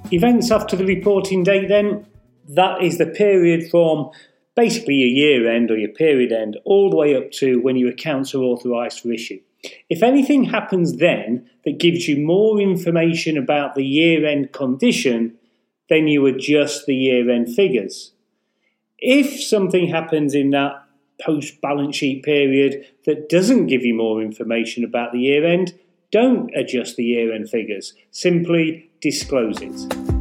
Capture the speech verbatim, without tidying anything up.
Events after the reporting date then, that is the period from basically your year end or your period end all the way up to when your accounts are authorised for issue. If anything happens then that gives you more information about the year end condition, then you adjust the year end figures. If something happens in that post balance sheet period that doesn't give you more information about the year end, don't adjust the year end figures, simply disclose it.